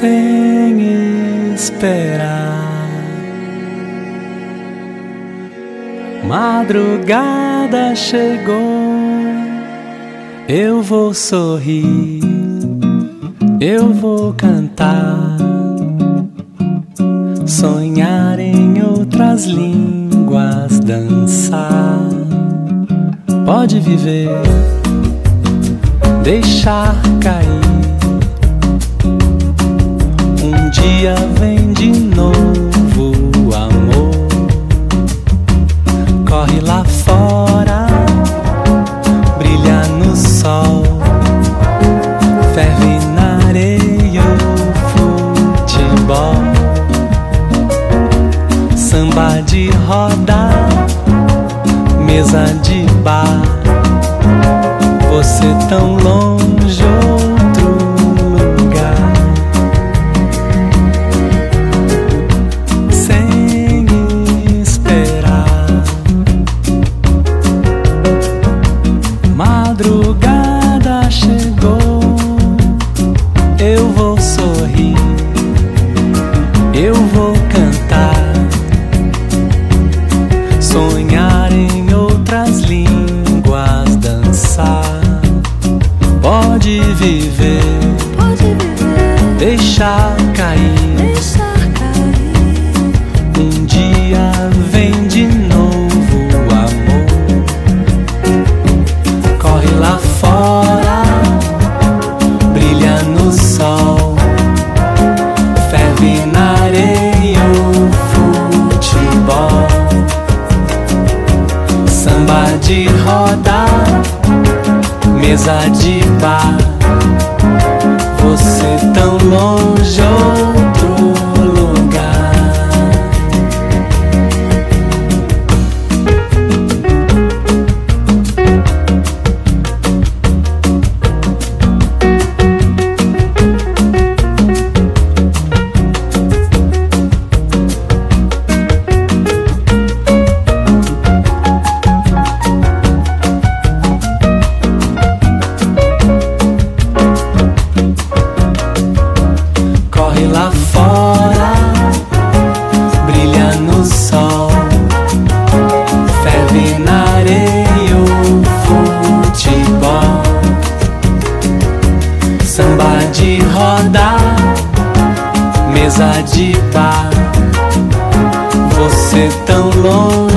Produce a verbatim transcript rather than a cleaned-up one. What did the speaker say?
sem esperar. Madrugada chegou, eu vou sorrir, eu vou cantar, sonhar em outras línguas, dançar. Pode viver, deixar cair. Um dia vem de novo o amor. Corre lá fora, brilha no sol, ferve na areia o futebol. Samba de roda, mesa de bar, você tão longe, outro lugar. Sem esperar, madrugada chegou, eu vou sorrir, eu vou cantar, sonhar em outras línguas, dançar. Pode viver, pode viver, deixar cair, deixar cair. Um dia vem de novo o amor. Corre lá fora, brilha no sol, ferve na areia o futebol. Samba de roda, mesa de bar, você tão longe, outro lugar. Corre lá fora, brilha no sol, ferve na areia o futebol. Samba de roda, mesa de bar, você tão longe,